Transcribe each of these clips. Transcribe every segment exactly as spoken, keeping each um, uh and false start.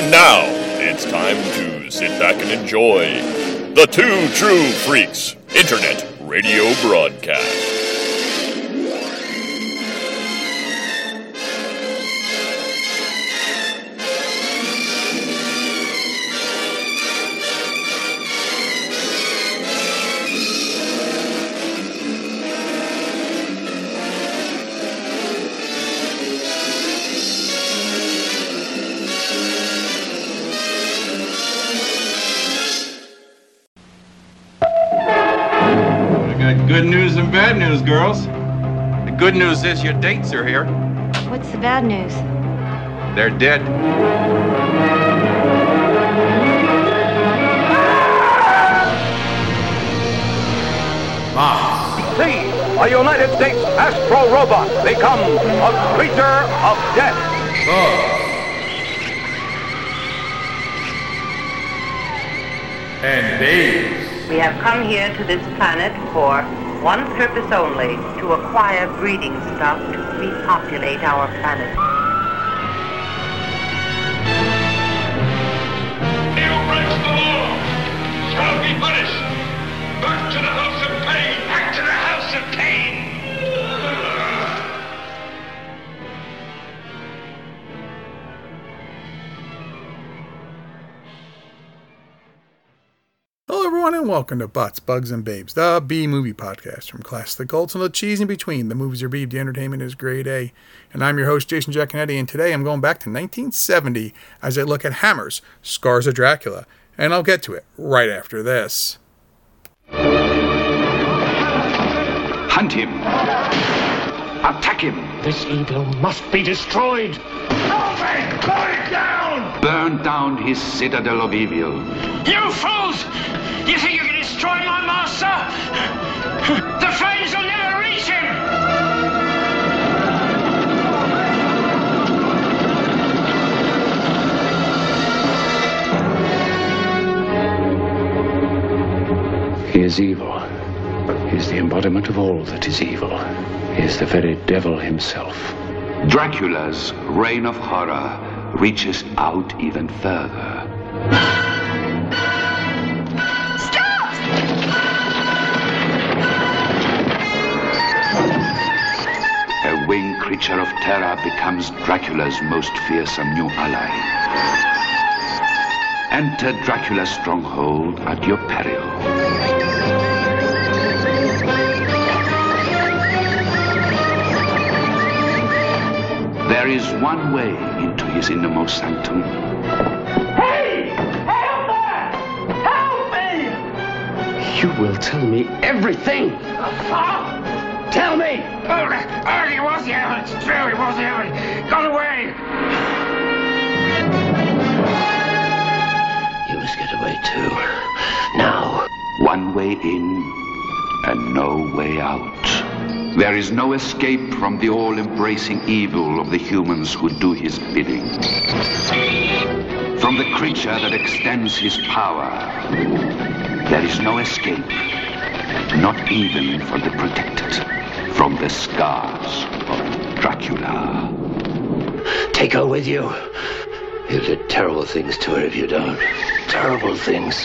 And now, it's time to sit back and enjoy the Two True Freaks Internet Radio Broadcast. Good news and bad news, girls. The good news is your dates are here. What's the bad news? They're dead. Ah. See, a United States Astro Robot become a creature of death. Oh. And babes. We have come here to this planet for one purpose only, to acquire breeding stock to repopulate our planet. He who breaks the law shall be punished. Back to the house of pain. Back to the house of pain. Hello everyone and welcome to Butts, Bugs, and Babes, the B-Movie Podcast. From class to the cults and the cheese in between. The movies are B, the entertainment is grade A. And I'm your host, Jason Giaconetti, and today I'm going back to nineteen seventy as I look at Hammer's Scars of Dracula. And I'll get to it right after this. Hunt him. Attack him. This evil must be destroyed. Open! Burn it down! Burn down his citadel of evil. You fools! You think you can destroy my master? The flames will never reach him! He is evil. He is the embodiment of all that is evil. He is the very devil himself. Dracula's reign of horror reaches out even further. Stop! A winged creature of terror becomes Dracula's most fearsome new ally. Enter Dracula's stronghold at your peril. There is one way into his innermost sanctum. Hey! Help there! Help me! You will tell me everything. Ah! Tell me! Oh, oh, he was here. It's true, he was here. Gone away. You must get away too. Now. One way in and no way out. There is no escape from the all-embracing evil of the humans who do his bidding. From the creature that extends his power, there is no escape, not even for the protected, from the scars of Dracula. Take her with you. You'll do terrible things to her if you don't. Terrible things.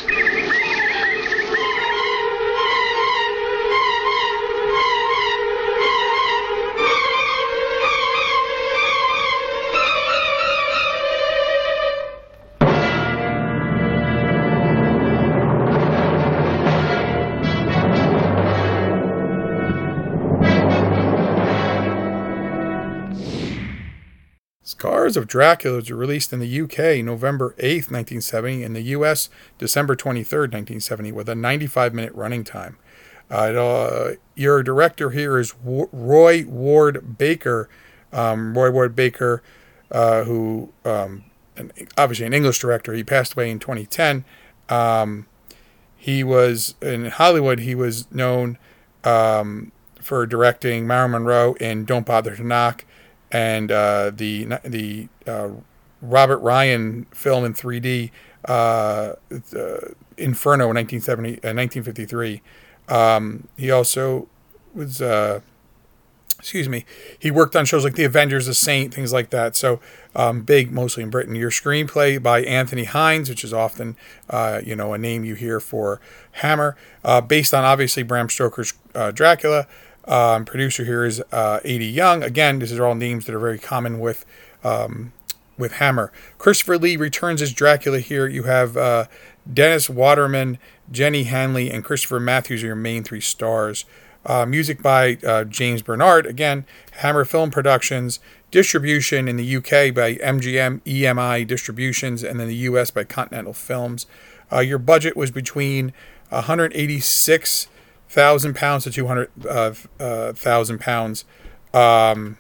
Scars of Dracula was released in the U K November eighth, nineteen seventy, and the U S December twenty-third, nineteen seventy, with a ninety-five minute running time. Uh, it, uh, your director here is w- Roy Ward Baker. Um, Roy Ward Baker, uh, who um, an, obviously an English director. He passed away in twenty ten. Um, he was in Hollywood. He was known um, for directing Marilyn Monroe in Don't Bother to Knock, and uh, the the uh, Robert Ryan film in three D, uh, uh, Inferno, in nineteen seventy, uh, nineteen fifty-three. Um, he also was uh, excuse me, he worked on shows like The Avengers, The Saint, things like that. So um, big, mostly in Britain. Your screenplay by Anthony Hines, which is often, uh, you know, a name you hear for Hammer, uh, based on obviously Bram Stoker's uh, Dracula. Um, producer here is uh, A D Young. Again, these are all names that are very common with um, with Hammer. Christopher Lee returns as Dracula here. You have uh, Dennis Waterman, Jenny Hanley, and Christopher Matthews are your main three stars. Uh, music by uh, James Bernard. Again, Hammer Film Productions. Distribution in the U K by M G M E M I Distributions, and then the U S by Continental Films. Uh, your budget was between one hundred eighty-six thousand pounds to two hundred thousand uh, uh, pounds. Um,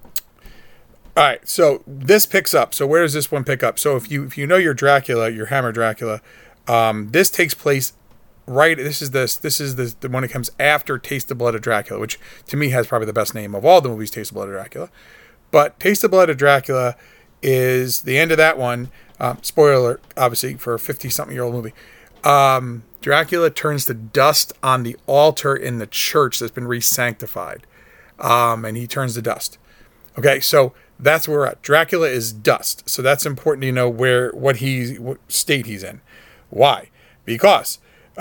all right, so this picks up. So where does this one pick up? So if you if you know your Dracula, your Hammer Dracula, um, this takes place right. This is this this is the, the one that comes after Taste the Blood of Dracula, which to me has probably the best name of all the movies. Taste the Blood of Dracula, but Taste the Blood of Dracula is the end of that one. Um, spoiler alert, obviously, for a fifty-something-year-old movie. Um, Dracula turns to dust on the altar in the church that's been re-sanctified. Um, and he turns to dust. Okay, so that's where we're at. Dracula is dust. So that's important to know where, what he, what state he's in. Why? Because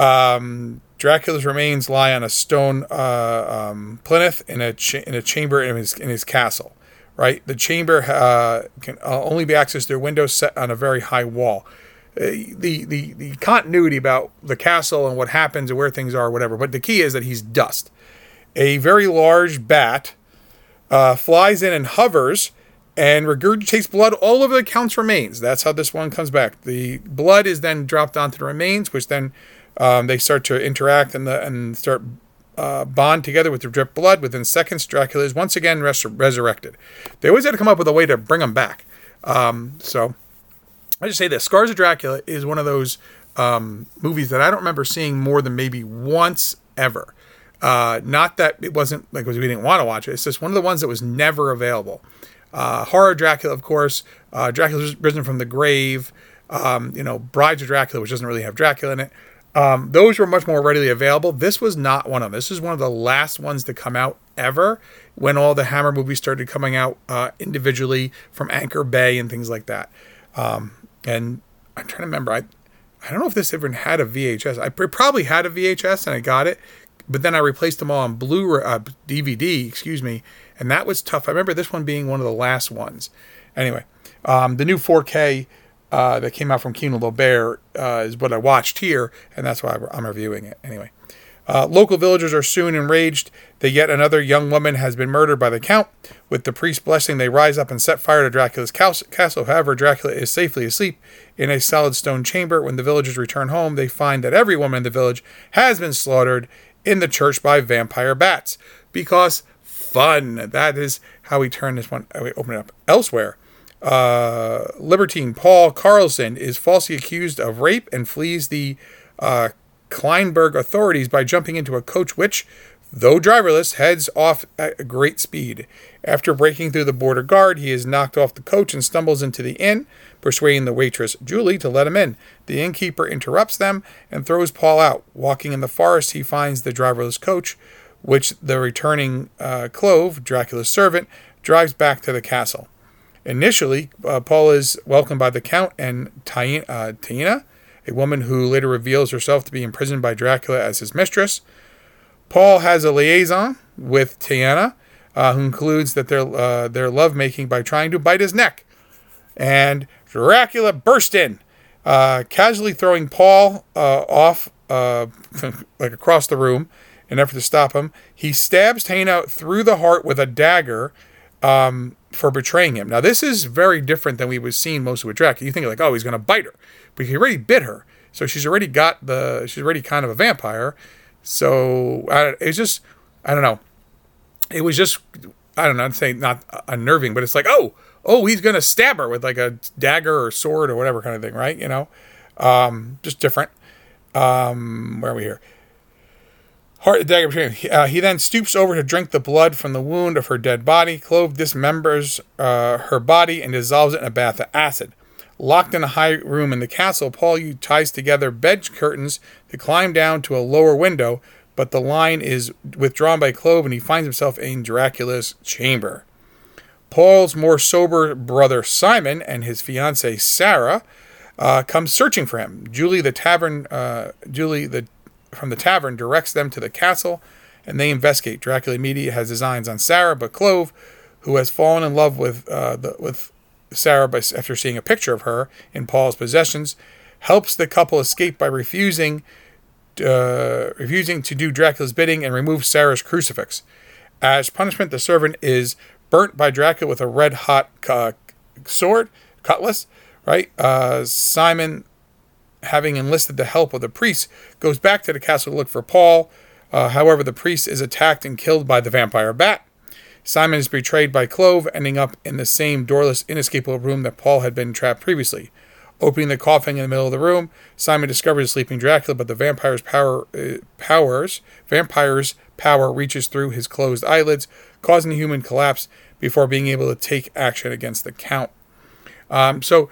um, Dracula's remains lie on a stone uh, um, plinth in a cha- in a chamber in his in his castle. Right, the chamber uh, can uh, only be accessed through windows set on a very high wall. Uh, the, the the continuity about the castle and what happens and where things are, whatever. But the key is that he's dust. A very large bat uh, flies in and hovers and regurgitates blood all over the Count's remains. That's how this one comes back. The blood is then dropped onto the remains, which then um, they start to interact and the and start uh, bond together with the drip blood. Within seconds, Dracula is once again res- resurrected. They always had to come up with a way to bring him back. Um, so I just say this: Scars of Dracula is one of those um, movies that I don't remember seeing more than maybe once ever. Uh, not that it wasn't like we didn't want to watch it. It's just one of the ones that was never available. Uh, Horror Dracula, of course. Uh, Dracula's Risen from the Grave. Um, you know, Brides of Dracula, which doesn't really have Dracula in it. Um, those were much more readily available. This was not one of them. This is one of the last ones to come out ever when all the Hammer movies started coming out uh, individually from Anchor Bay and things like that. Um, and I'm trying to remember. I I don't know if this even had a V H S. I probably had a V H S and I got it. But then I replaced them all on Blu-ray, uh, D V D, excuse me, and that was tough. I remember this one being one of the last ones. Anyway, um, the new four K uh, that came out from Kino Lorber uh, is what I watched here, and that's why I'm reviewing it. Anyway, uh, local villagers are soon enraged that yet another young woman has been murdered by the Count. With the priest's blessing, they rise up and set fire to Dracula's castle. However, Dracula is safely asleep in a solid stone chamber. When the villagers return home, they find that every woman in the village has been slaughtered in the church by vampire bats. Because fun. That is how we turn this one. We open it up. Elsewhere, uh, libertine Paul Carlson is falsely accused of rape and flees the uh, Kleinberg authorities by jumping into a coach which, though driverless, heads off at a great speed. After breaking through the border guard, he is knocked off the coach and stumbles into the inn, persuading the waitress, Julie, to let him in. The innkeeper interrupts them and throws Paul out. Walking in the forest, he finds the driverless coach, which the returning uh, Clove, Dracula's servant, drives back to the castle. Initially, uh, Paul is welcomed by the Count and Taina, uh, Taina, a woman who later reveals herself to be imprisoned by Dracula as his mistress. Paul has a liaison with Taina, uh, who concludes that their uh, their lovemaking by trying to bite his neck. And Dracula burst in, uh, casually throwing Paul uh, off uh, like across the room in an effort to stop him. He stabs Taina through the heart with a dagger um, for betraying him. Now, this is very different than we was seeing mostly with Dracula. You think like, oh, he's going to bite her, but he already bit her, so she's already got the she's already kind of a vampire. So I, it's just I don't know. It was just I don't know. I'd say not unnerving, but it's like oh. Oh, he's going to stab her with like a dagger or sword or whatever kind of thing, right? You know, um, just different. Um, where are we here? Heart, dagger. Uh, he then stoops over to drink the blood from the wound of her dead body. Clove dismembers uh, her body and dissolves it in a bath of acid. Locked in a high room in the castle, Paul ties together bed curtains to climb down to a lower window, but the line is withdrawn by Clove, and he finds himself in Dracula's chamber. Paul's more sober brother Simon and his fiancée Sarah uh, come searching for him. Julie the tavern, uh, Julie the from the tavern directs them to the castle, and they investigate. Dracula immediately has designs on Sarah, but Clove, who has fallen in love with uh, the, with Sarah by, after seeing a picture of her in Paul's possessions, helps the couple escape by refusing uh, refusing to do Dracula's bidding and remove Sarah's crucifix. As punishment, the servant is burnt by Dracula with a red-hot uh, sword, cutlass, right? Uh, Simon, having enlisted the help of the priest, goes back to the castle to look for Paul. Uh, however, the priest is attacked and killed by the vampire bat. Simon is betrayed by Clove, ending up in the same doorless, inescapable room that Paul had been trapped previously. Opening the coffin in the middle of the room, Simon discovers a sleeping Dracula, but the vampire's power, uh, powers, vampire's power reaches through his closed eyelids, causing the human collapse before being able to take action against the Count. Um, so,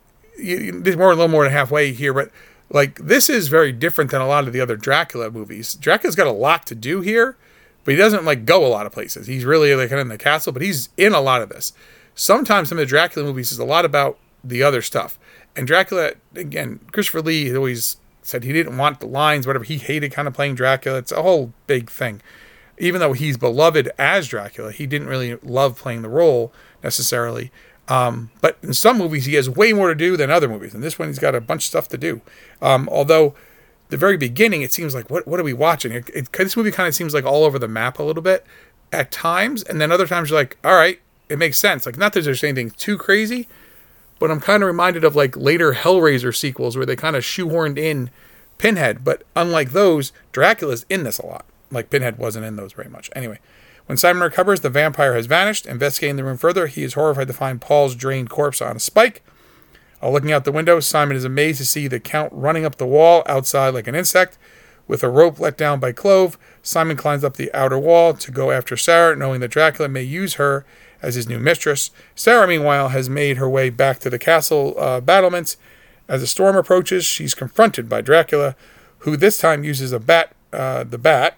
you, there's more, a little more than halfway here, but like this is very different than a lot of the other Dracula movies. Dracula's got a lot to do here, but he doesn't like go a lot of places. He's really like in the castle, but he's in a lot of this. Sometimes some of the Dracula movies is a lot about the other stuff. And Dracula, again, Christopher Lee always said he didn't want the lines, whatever. He hated kind of playing Dracula. It's a whole big thing. Even though he's beloved as Dracula, he didn't really love playing the role necessarily. Um, but in some movies, he has way more to do than other movies. And this one, he's got a bunch of stuff to do. Um, although, the very beginning, it seems like, what what are we watching? It, it, this movie kind of seems like all over the map a little bit at times. And then other times, you're like, all right, it makes sense. Like, not that there's anything too crazy, but I'm kind of reminded of like later Hellraiser sequels where they kind of shoehorned in Pinhead. But unlike those, Dracula's in this a lot. Like Pinhead wasn't in those very much. Anyway, when Simon recovers, the vampire has vanished. Investigating the room further, he is horrified to find Paul's drained corpse on a spike. Uh, looking out the window, Simon is amazed to see the Count running up the wall outside like an insect. With a rope let down by Clove, Simon climbs up the outer wall to go after Sarah, knowing that Dracula may use her as his new mistress. Sarah, meanwhile, has made her way back to the castle uh, battlements. As the storm approaches, she's confronted by Dracula, who this time uses a bat, uh, the bat,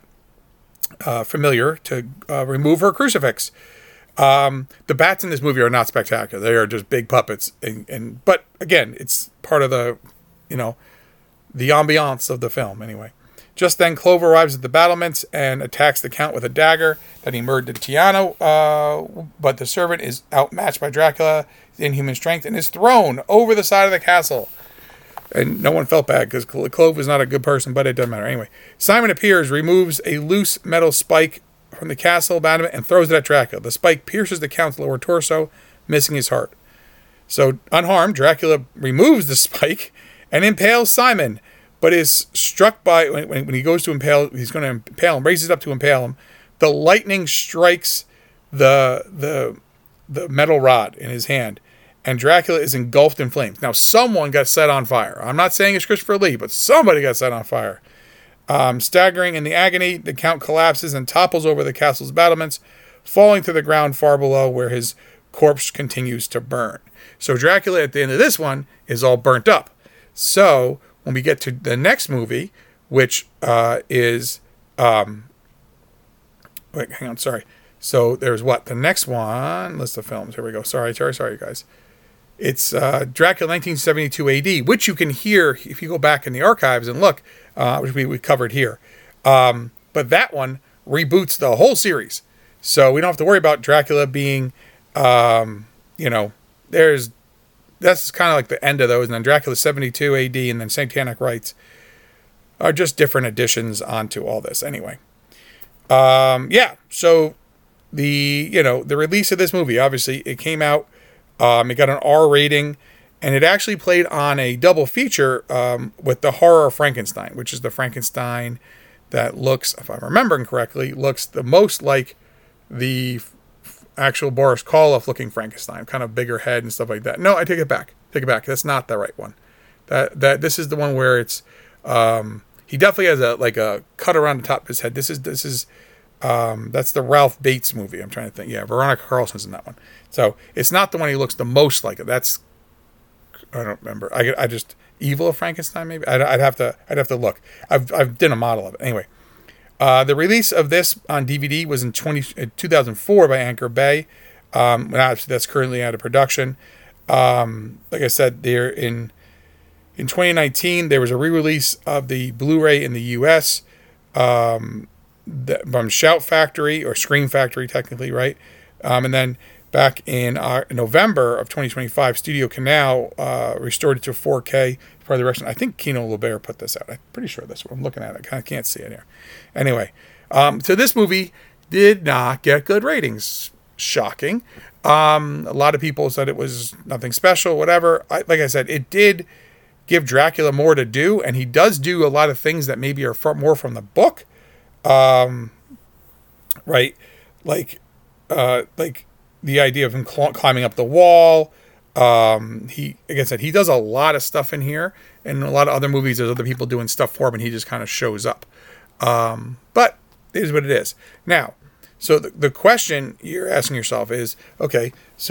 uh, familiar, to uh, remove her crucifix. Um, the bats in this movie are not spectacular. They are just big puppets. And, and but again, it's part of the, you know, the ambiance of the film anyway. Just then, Clove arrives at the battlements and attacks the Count with a dagger that he murdered Tiano, uh, but the servant is outmatched by Dracula's inhuman strength and is thrown over the side of the castle. And no one felt bad because Clove is not a good person, but it doesn't matter. Anyway, Simon appears, removes a loose metal spike from the castle battlement and throws it at Dracula. The spike pierces the Count's lower torso, missing his heart. So, unharmed, Dracula removes the spike and impales Simon, but is struck by, when, when he goes to impale, he's going to impale him, raises up to impale him. The lightning strikes the, the, the metal rod in his hand, and Dracula is engulfed in flames. Now, someone got set on fire. I'm not saying it's Christopher Lee, but somebody got set on fire. Um, staggering in the agony, the Count collapses and topples over the castle's battlements, falling to the ground far below where his corpse continues to burn. So Dracula, at the end of this one, is all burnt up. So when we get to the next movie, which uh, is... Um, wait, hang on, sorry. So there's what? The next one, list of films. Here we go. Sorry, sorry, sorry, guys. It's uh, Dracula nineteen seventy-two A D, which you can hear if you go back in the archives and look, uh, which we, we covered here. Um, but that one reboots the whole series. So we don't have to worry about Dracula being, um, you know, there's, that's kind of like the end of those. And then Dracula seventy-two A D and then Satanic Rites are just different additions onto all this. Anyway. Um, yeah, so the, you know, the release of this movie, obviously it came out, um, it got an R rating, and it actually played on a double feature, um, with The Horror of Frankenstein, which is the Frankenstein that looks, if I'm remembering correctly, looks the most like the f- actual Boris Karloff looking Frankenstein, kind of bigger head and stuff like that. No, I take it back. Take it back. That's not the right one. That, that, this is the one where it's, um, he definitely has a, like a cut around the top of his head. This is, this is, um, that's the Ralph Bates movie. I'm trying to think. Yeah. Veronica Carlson's in that one. So it's not the one he looks the most like it. That's, I don't remember. I I just, Evil of Frankenstein, maybe. I'd, I'd have to, I'd have to look. I've, I've done a model of it. Anyway. Uh, the release of this on D V D was in twenty, two thousand four by Anchor Bay. Um, that's currently out of production. Um, like I said, there in in twenty nineteen there was a re-release of the Blu-ray in the U S um, the, from Shout Factory or Scream Factory, technically, right? Um, and then back in uh, November of twenty twenty-five, Studio Canal uh, restored it to four K. Part of the direction. I think Kino Lubert put this out. I'm pretty sure that's what I'm looking at. I kind of can't see it here. Anyway, um, so this movie did not get good ratings. Shocking. Um, a lot of people said it was nothing special, whatever. I, like I said, it did give Dracula more to do, and he does do a lot of things that maybe are far more from the book. Um, right? Like, uh, like the idea of him cl- climbing up the wall. Um, he, like I said, he does a lot of stuff in here, and in a lot of other movies, there's other people doing stuff for him, and he just kind of shows up. Um, but it is what it is. Now, so the, the question you're asking yourself is, okay,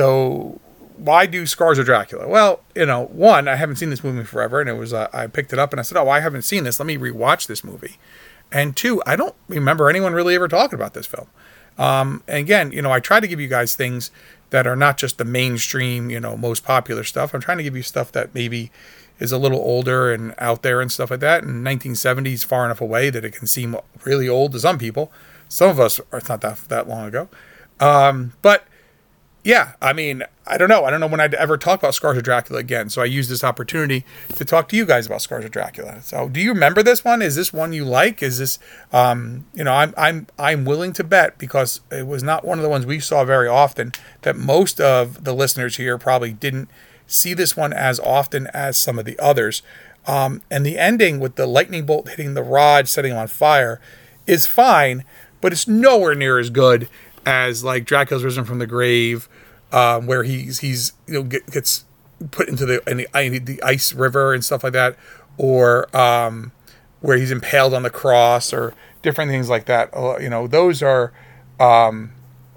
so why do Scars of Dracula? Well, you know, one, I haven't seen this movie forever, and it was, uh, I picked it up and I said, oh, I haven't seen this. Let me rewatch this movie. And two, I don't remember anyone really ever talking about this film. Um, and again, you know, I try to give you guys things that are not just the mainstream, you know, most popular stuff. I'm trying to give you stuff that maybe is a little older and out there and stuff like that. And nineteen seventies far enough away that it can seem really old to some people. Some of us, are, it's not that that long ago. Um, but yeah, I mean, I don't know. I don't know when I'd ever talk about Scars of Dracula again. So I use this opportunity to talk to you guys about Scars of Dracula. So do you remember this one? Is this one you like? Is this, um, you know, I'm, I'm, I'm willing to bet, because it was not one of the ones we saw very often, that most of the listeners here probably didn't see this one as often as some of the others. Um, and the ending with the lightning bolt hitting the rod, setting him on fire, is fine, but it's nowhere near as good as like Dracula's Risen from the Grave, um, where he's he's you know get, gets put into the in the, the ice river and stuff like that, or um, where he's impaled on the cross, or different things like that. Uh, you know, those are um,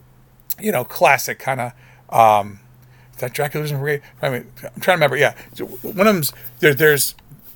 you know classic kind of. Um, is that Dracula's Risen from the Grave? I mean, I'm trying to remember. Yeah, so one of them's there, there's.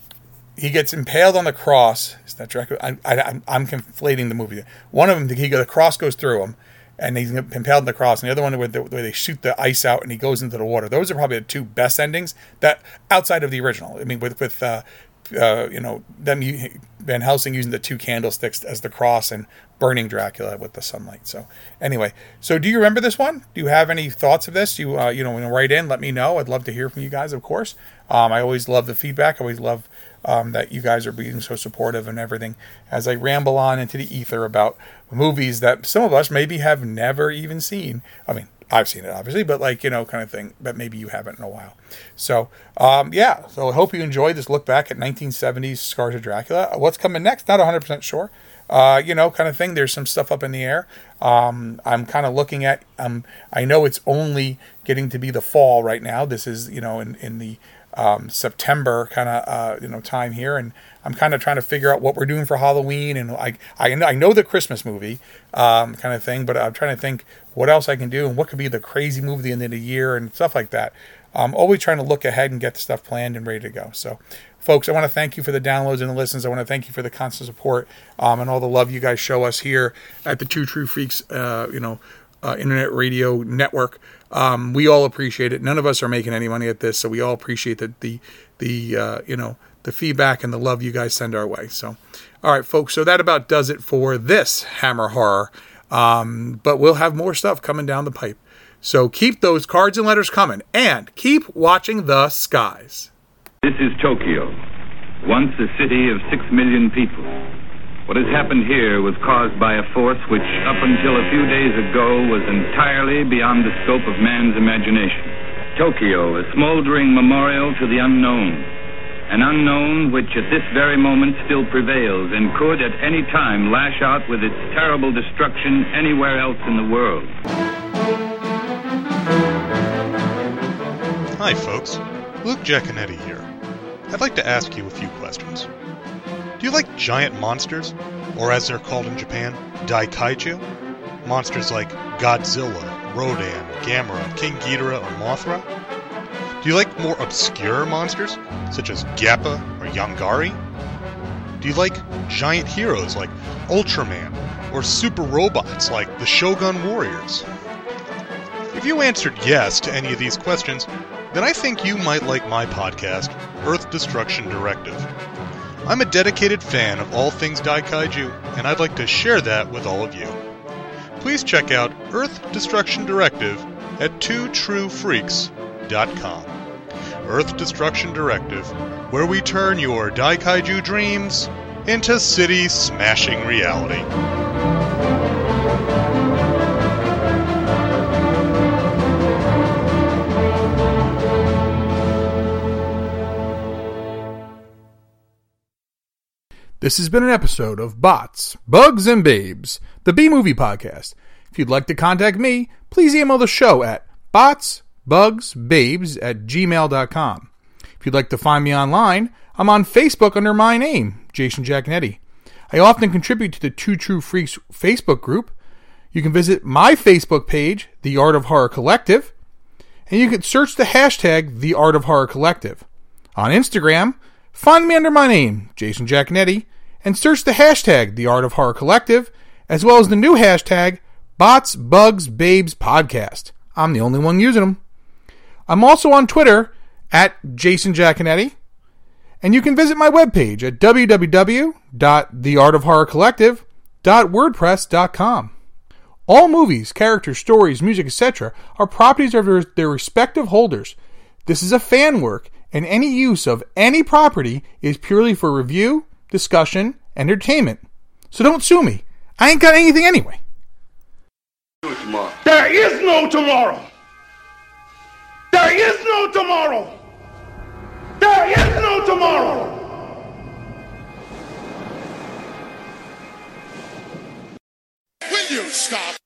He gets impaled on the cross. Is that Dracula? I, I, I'm conflating the movie. One of them, he the cross goes through him, and he's impaled on the cross. And the other one, where, the, where they shoot the ice out and he goes into the water. Those are probably the two best endings that outside of the original. I mean, with with uh, uh, you know them Van Helsing using the two candlesticks as the cross and burning Dracula with the sunlight. So anyway, so do you remember this one? Do you have any thoughts of this? You uh, you know, write in, let me know. I'd love to hear from you guys, of course. Um, I always love the feedback. I always love. Um, that you guys are being so supportive and everything as I ramble on into the ether about movies that some of us maybe have never even seen. I mean, I've seen it obviously, but like, you know, kind of thing that maybe you haven't in a while. So, um, yeah, so I hope you enjoyed this look back at nineteen seventies Scars of Dracula. What's coming next? Not one hundred percent sure. Uh, you know, kind of thing. There's some stuff up in the air. Um, I'm kind of looking at, um, I know it's only getting to be the fall right now. This is, you know, in, in the, Um, September kind of uh, you know time here, and I'm kind of trying to figure out what we're doing for Halloween, and I I, I know the Christmas movie um, kind of thing, but I'm trying to think what else I can do and what could be the crazy movie at the end of the year and stuff like that. I'm always trying to look ahead and get the stuff planned and ready to go. So, folks, I want to thank you for the downloads and the listens. I want to thank you for the constant support um, and all the love you guys show us here at the Two True Freaks, uh, you know, uh, Internet Radio Network. Um, we all appreciate it. None of us are making any money at this, so we all appreciate the the, the uh, you know the feedback and the love you guys send our way. So, all right, folks. So that about does it for this Hammer Horror. Um, but we'll have more stuff coming down the pipe. So keep those cards and letters coming, and keep watching the skies. This is Tokyo, once a city of six million people. What has happened here was caused by a force which, up until a few days ago, was entirely beyond the scope of man's imagination. Tokyo, a smoldering memorial to the unknown. An unknown which at this very moment still prevails and could at any time lash out with its terrible destruction anywhere else in the world. Hi, folks. Luke Giaconetti here. I'd like to ask you a few questions. Do you like giant monsters, or as they're called in Japan, Daikaiju? Monsters like Godzilla, Rodan, Gamera, King Ghidorah, or Mothra? Do you like more obscure monsters, such as Gappa or Yongari? Do you like giant heroes like Ultraman, or super robots like the Shogun Warriors? If you answered yes to any of these questions, then I think you might like my podcast, Earth Destruction Directive. I'm a dedicated fan of all things Daikaiju, and I'd like to share that with all of you. Please check out Earth Destruction Directive at two true freaks dot com. Earth Destruction Directive, where we turn your Daikaiju dreams into city-smashing reality. This has been an episode of Bots, Bugs, and Babes, the B-Movie Podcast. If you'd like to contact me, please email the show at botsbugsbabes at gmail dot com. If you'd like to find me online, I'm on Facebook under my name, Jason Giaconetti. I often contribute to the Two True Freaks Facebook group. You can visit my Facebook page, The Art of Horror Collective, and you can search the hashtag The Art of Horror Collective. On Instagram, find me under my name, Jason Giaconetti, and search the hashtag The Art of Horror Collective, as well as the new hashtag Bots, Bugs, Babes Podcast. I'm the only one using them. I'm also on Twitter at Jason Giaconetti, and you can visit my webpage at w w w dot the art of horror collective dot wordpress dot com. All movies, characters, stories, music, et cetera are properties of their, their respective holders. This is a fan work, and any use of any property is purely for review, discussion, entertainment. So don't sue me. I ain't got anything anyway. There is no tomorrow. There is no tomorrow. There is no tomorrow. Will you stop?